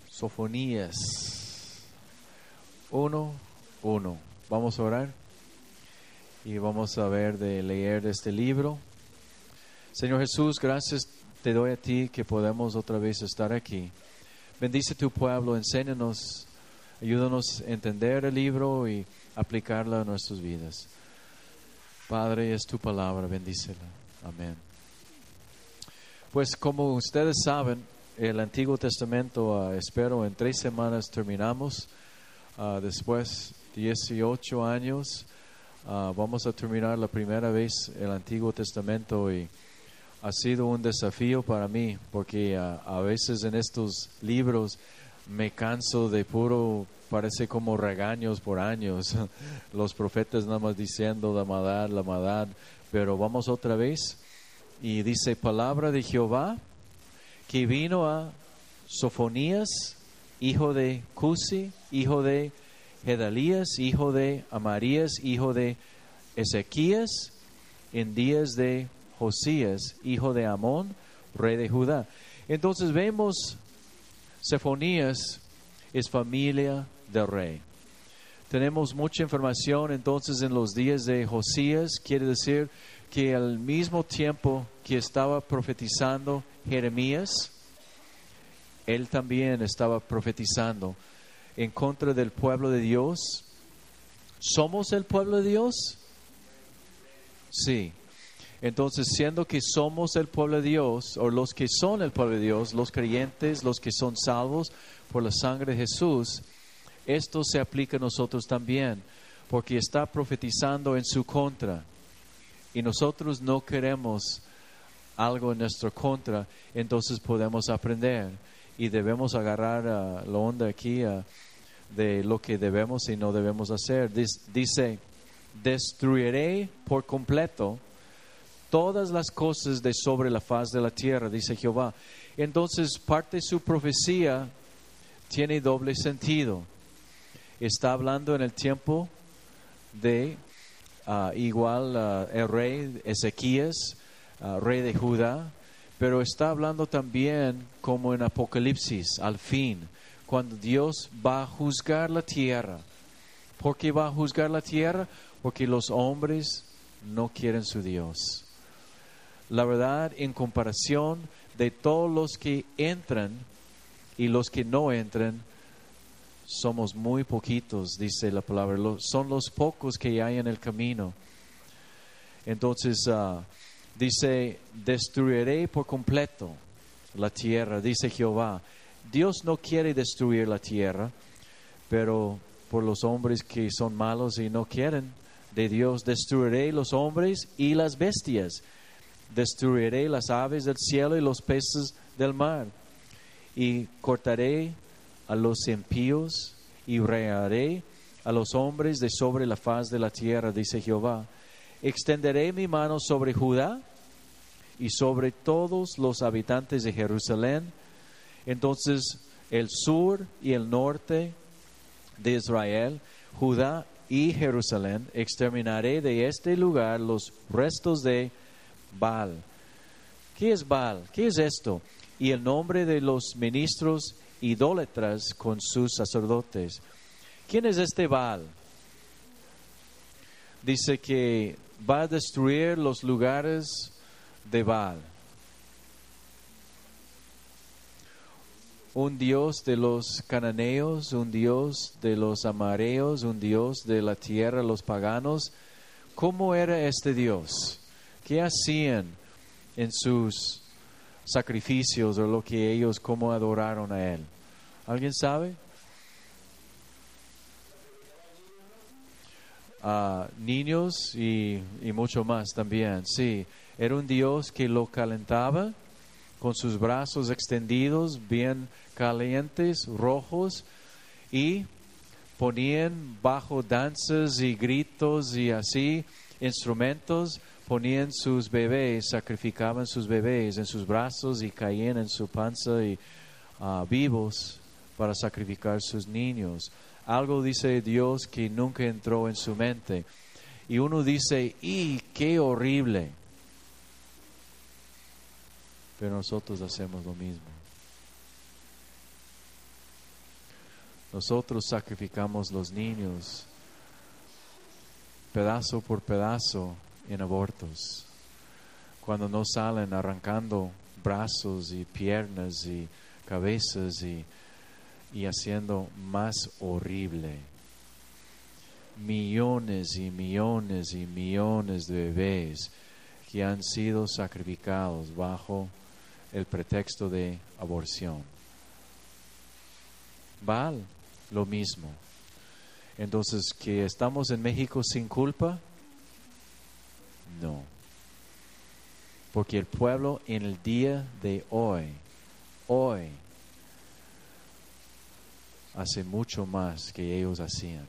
Sofonías 1:1. Vamos a orar y vamos a leer este libro. Señor Jesús, gracias te doy a ti que podemos otra vez estar aquí. Bendice tu pueblo, enséñanos, ayúdanos a entender el libro y aplicarlo a nuestras vidas. Padre, es tu palabra, bendícela. Amén. Pues como ustedes saben, el Antiguo Testamento, espero en 3 semanas terminamos. Después 18 años, vamos a terminar la primera vez el Antiguo Testamento y ha sido un desafío para mí porque a veces en estos libros me canso de parece como regaños por años. Los profetas nada más diciendo la maldad, pero vamos otra vez y dice palabra de Jehová que vino a Sofonías, hijo de Cusi, hijo de Gedalías, hijo de Amarías, hijo de Ezequías, en días de Josías, hijo de Amón, rey de Judá. Entonces vemos, Sofonías es familia del rey. Tenemos mucha información entonces en los días de Josías, quiere decir que al mismo tiempo que estaba profetizando Jeremías, él también estaba profetizando en contra del pueblo de Dios. ¿Somos el pueblo de Dios? Sí. Entonces, siendo que somos el pueblo de Dios, o los que son el pueblo de Dios, los creyentes, los que son salvos por la sangre de Jesús, esto se aplica a nosotros también, porque está profetizando en su contra. Y nosotros no queremos algo en nuestra contra, entonces podemos aprender y debemos agarrar la onda aquí de lo que debemos y no debemos hacer. Dice, destruiré por completo todas las cosas de sobre la faz de la tierra, dice Jehová. Entonces, parte de su profecía tiene doble sentido. Está hablando en el tiempo de el rey Ezequías, rey de Judá, pero está hablando también como en Apocalipsis, al fin, cuando Dios va a juzgar la tierra. ¿Por qué va a juzgar la tierra? Porque los hombres no quieren su Dios. La verdad, en comparación de todos los que entran y los que no entran, somos muy poquitos, dice la palabra. Son los pocos que hay en el camino. Entonces, dice, destruiré por completo la tierra, dice Jehová. Dios no quiere destruir la tierra, pero por los hombres que son malos y no quieren de Dios, destruiré los hombres y las bestias. Destruiré las aves del cielo y los peces del mar. Y cortaré a los impíos y rayaré a los hombres de sobre la faz de la tierra, dice Jehová. Extenderé mi mano sobre Judá y sobre todos los habitantes de Jerusalén. Entonces el sur y el norte de Israel, Judá y Jerusalén, exterminaré de este lugar los restos de Baal. ¿Qué es Baal? ¿Qué es esto? Y el nombre de los ministros idólatras con sus sacerdotes. ¿Quién es este Baal? Dice que va a destruir los lugares de Baal. Un dios de los cananeos, un dios de los amareos, un dios de la tierra, los paganos. ¿Cómo era este dios? ¿Qué hacían en sus sacrificios o lo que ellos, cómo adoraron a él? ¿Alguien sabe? Niños y mucho más también. Sí, era un dios que lo calentaba con sus brazos extendidos, bien calientes, rojos, y ponían bajo danzas y gritos y así instrumentos, ponían sus bebés, sacrificaban sus bebés en sus brazos y caían en su panza y vivos para sacrificar sus niños. Algo dice Dios que nunca entró en su mente. Y uno dice, ¡y qué horrible! Pero nosotros hacemos lo mismo. Nosotros sacrificamos los niños pedazo por pedazo en abortos. Cuando no salen arrancando brazos y piernas y cabezas y haciendo más horrible. Millones y millones y millones de bebés que han sido sacrificados bajo el pretexto de aborción. Baal, lo mismo. Entonces, ¿que estamos en México sin culpa? No. Porque el pueblo en el día de hoy, hace mucho más que ellos hacían.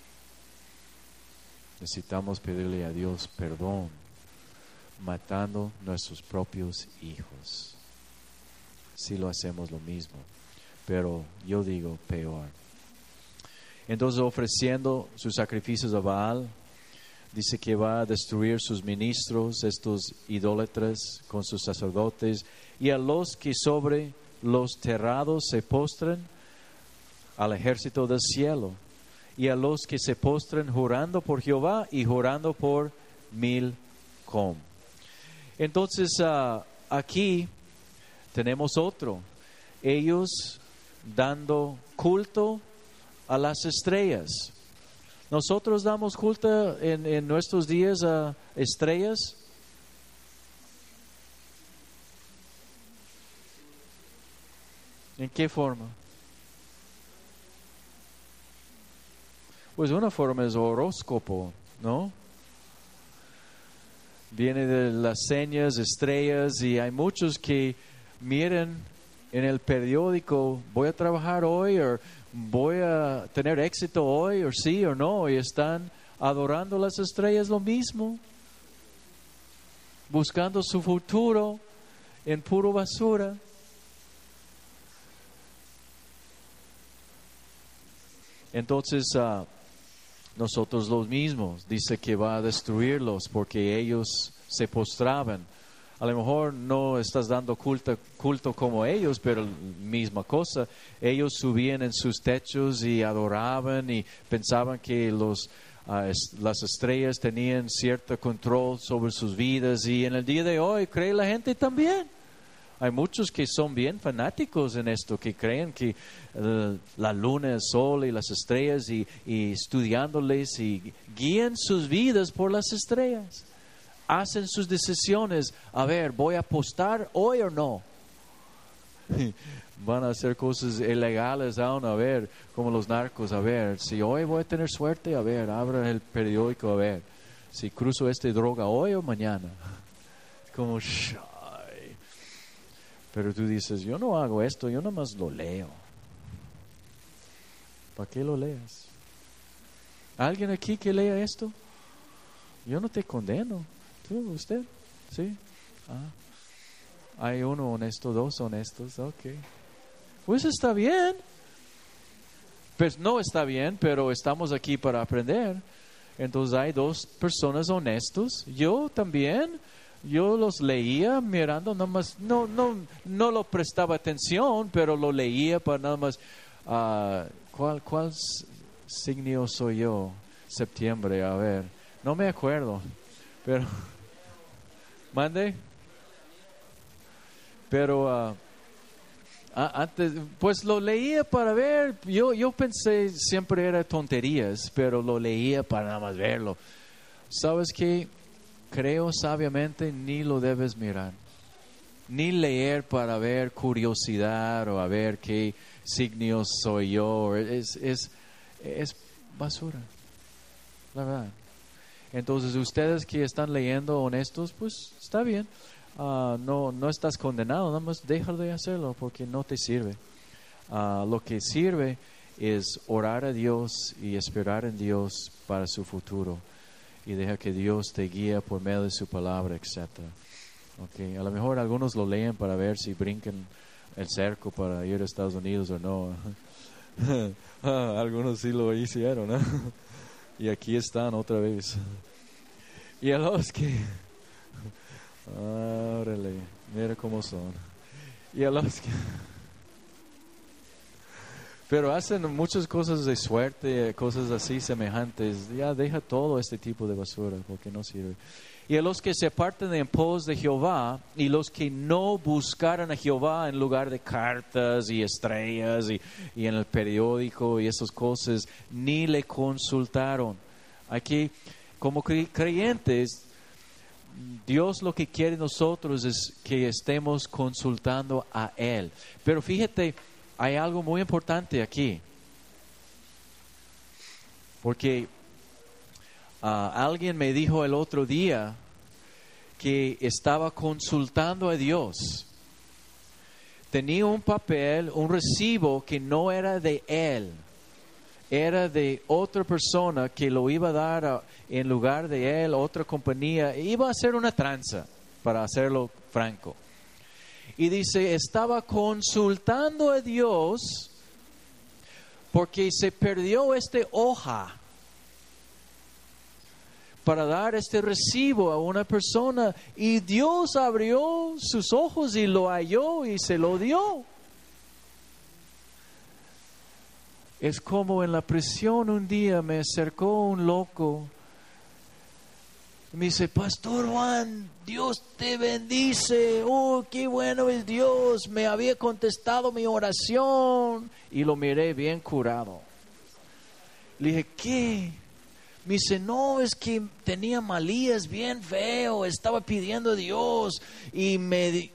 Necesitamos pedirle a Dios perdón, matando nuestros propios hijos. Si lo hacemos lo mismo, pero yo digo peor. Entonces, ofreciendo sus sacrificios a Baal, dice que va a destruir sus ministros, estos idólatras, con sus sacerdotes, y a los que sobre los terrados se postran, al ejército del cielo, y a los que se postran jurando por Jehová y jurando por Milcom. Entonces, aquí tenemos otro. Ellos dando culto a las estrellas. Nosotros damos culto en nuestros días a estrellas. ¿En qué forma? Pues una forma es horóscopo, ¿no? Viene de las señas, estrellas, y hay muchos que miran en el periódico, voy a trabajar hoy, o voy a tener éxito hoy, o sí o no, y están adorando las estrellas lo mismo, buscando su futuro en puro basura. Entonces, nosotros los mismos, dice que va a destruirlos porque ellos se postraban. A lo mejor no estás dando culto como ellos, pero misma cosa. Ellos subían en sus techos y adoraban y pensaban que las estrellas tenían cierto control sobre sus vidas. Y en el día de hoy cree la gente también. Hay muchos que son bien fanáticos en esto, que creen que la luna, el sol y las estrellas y estudiándoles y guían sus vidas por las estrellas. Hacen sus decisiones, a ver, ¿voy a apostar hoy o no? Van a hacer cosas ilegales aún, a ver, como los narcos, a ver, si hoy voy a tener suerte, a ver, abran el periódico, a ver, si cruzo esta droga hoy o mañana. Como, pero tú dices, yo no hago esto, yo nomás lo leo. ¿Para qué lo leas? ¿Alguien aquí que lea esto? Yo no te condeno. ¿Tú, usted? ¿Sí? Hay uno honesto, dos honestos, ok. Pues está bien. Pues no está bien, pero estamos aquí para aprender. Entonces hay dos personas honestos. Yo también. Yo los leía mirando nada más, no lo prestaba atención, pero lo leía para nada más, ¿cuál signo soy yo? Septiembre, a ver, no me acuerdo, pero, mande, pero antes, pues lo leía para ver, yo pensé siempre era tonterías, pero lo leía para nada más verlo. ¿Sabes qué? Creo sabiamente ni lo debes mirar, ni leer para ver curiosidad o a ver qué signos soy yo. Es basura, la verdad. Entonces ustedes que están leyendo honestos, pues está bien. No estás condenado, nada más deja de hacerlo porque no te sirve. Lo que sirve es orar a Dios y esperar en Dios para su futuro. Y deja que Dios te guíe por medio de su palabra, etc. Okay. A lo mejor algunos lo leen para ver si brincan el cerco para ir a Estados Unidos o no. Algunos sí lo hicieron, ¿no? Y aquí están otra vez. Y a los que... órale, mira cómo son. Y a los que... Pero hacen muchas cosas de suerte, cosas así semejantes. Ya deja todo este tipo de basura porque no sirve. Y a los que se apartan en pos de Jehová y los que no buscaron a Jehová en lugar de cartas y estrellas y en el periódico y esas cosas, ni le consultaron. Aquí, como creyentes, Dios lo que quiere de nosotros es que estemos consultando a Él. Pero fíjate, hay algo muy importante aquí. Porque alguien me dijo el otro día que estaba consultando a Dios. Tenía un papel, un recibo que no era de él. Era de otra persona que lo iba a dar en lugar de él, otra compañía. Iba a hacer una tranza, para hacerlo franco. Y dice, estaba consultando a Dios porque se perdió esta hoja para dar este recibo a una persona. Y Dios abrió sus ojos y lo halló y se lo dio. Es como en la prisión un día me acercó un loco. Me dice, Pastor Juan, Dios te bendice. Oh, qué bueno es Dios. Me había contestado mi oración. Y lo miré bien curado. Le dije, ¿qué? Me dice, no, es que tenía malías bien feo. Estaba pidiendo a Dios. Y me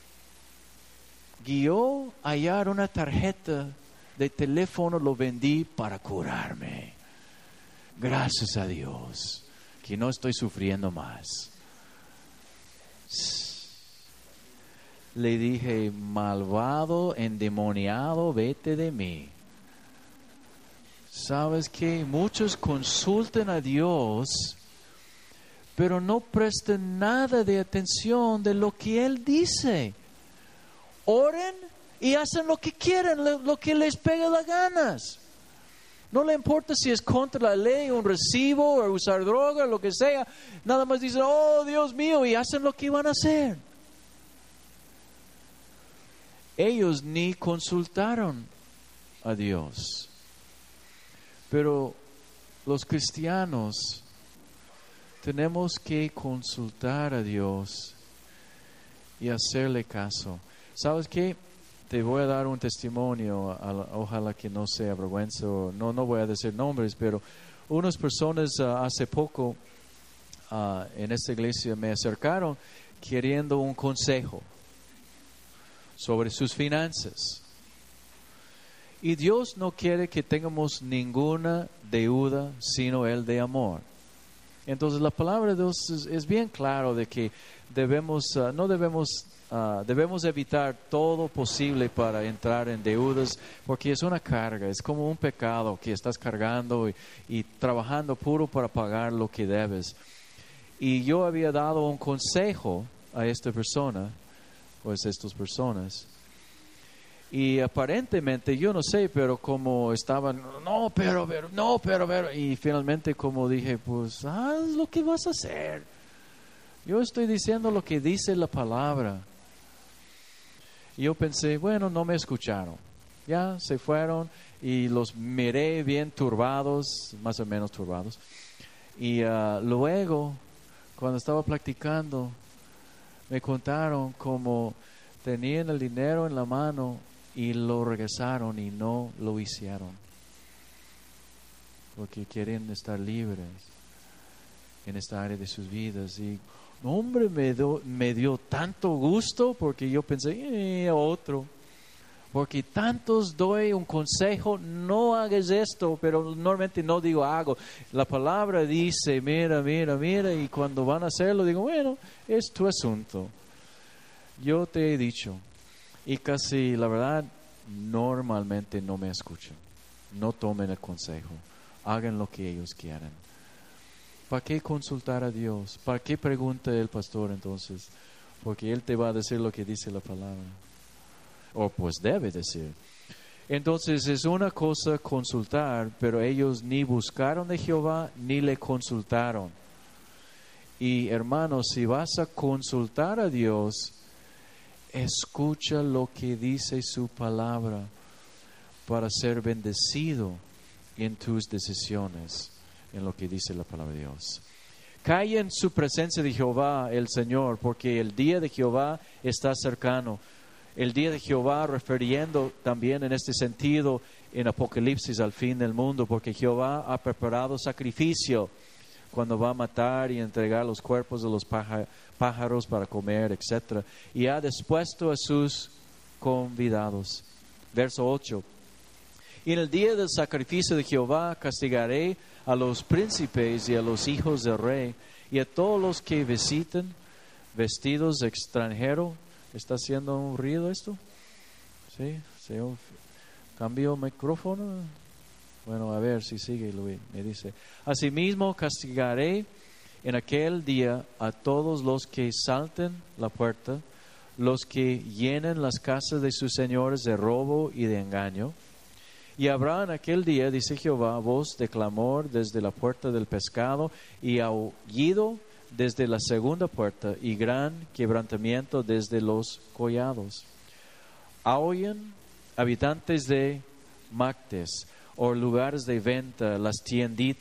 guió a hallar una tarjeta de teléfono. Lo vendí para curarme. Gracias a Dios que no estoy sufriendo más. Le dije, malvado, endemoniado, vete de mí. ¿Sabes qué? Muchos consultan a Dios, pero no prestan nada de atención de lo que Él dice. Oren y hacen lo que quieren, lo que les pega las ganas. No le importa si es contra la ley, un recibo, o usar droga, lo que sea. Nada más dicen, oh Dios mío, y hacen lo que van a hacer. Ellos ni consultaron a Dios. Pero los cristianos tenemos que consultar a Dios y hacerle caso. ¿Sabes qué? Te voy a dar un testimonio, ojalá que no sea vergüenza, no voy a decir nombres, pero unas personas hace poco en esta iglesia me acercaron queriendo un consejo sobre sus finanzas. Y Dios no quiere que tengamos ninguna deuda sino el de amor. Entonces la palabra de Dios es bien claro de que debemos evitar todo posible para entrar en deudas, porque es una carga, es como un pecado que estás cargando y trabajando puro para pagar lo que debes. Y yo había dado un consejo a esta persona, pues estas personas, y aparentemente, yo no sé, pero como estaban, pero, y finalmente como dije, pues haz lo que vas a hacer. Yo estoy diciendo lo que dice la palabra. Y yo pensé, bueno, no me escucharon. Ya se fueron y los miré bien turbados, más o menos turbados. Y luego, cuando estaba practicando, me contaron cómo tenían el dinero en la mano y lo regresaron y no lo hicieron. Porque quieren estar libres en esta área de sus vidas. Y hombre, me dio tanto gusto porque yo pensé, otro. Porque tantos doy un consejo, no hagas esto, pero normalmente no digo hago. La palabra dice, mira, y cuando van a hacerlo digo, bueno, es tu asunto. Yo te he dicho, y casi la verdad, normalmente no me escuchan. No tomen el consejo, hagan lo que ellos quieran. ¿Para qué consultar a Dios? ¿Para qué pregunta el pastor entonces? Porque Él te va a decir lo que dice la palabra. O pues debe decir. Entonces es una cosa consultar, pero ellos ni buscaron de Jehová ni le consultaron. Y hermanos, si vas a consultar a Dios, escucha lo que dice su palabra. para ser bendecido en tus decisiones, en lo que dice la palabra de Dios. Cae en su presencia de Jehová el Señor, porque el día de Jehová está cercano. El día de Jehová, refiriendo también en este sentido en Apocalipsis al fin del mundo, porque Jehová ha preparado sacrificio cuando va a matar y entregar los cuerpos de los pájaros para comer, etc. Y ha dispuesto a sus convidados. Verso 8. Y en el día del sacrificio de Jehová castigaré a los príncipes y a los hijos del rey y a todos los que visiten vestidos de extranjero. ¿Está haciendo un ruido esto? Sí, cambio micrófono. Bueno, a ver si sigue, Luis. Me dice: asimismo castigaré en aquel día a todos los que salten la puerta, los que llenen las casas de sus señores de robo y de engaño. Y habrá en aquel día, dice Jehová, voz de clamor desde la puerta del pescado y aullido desde la segunda puerta y gran quebrantamiento desde los collados. Oyen habitantes de Mactes o lugares de venta, las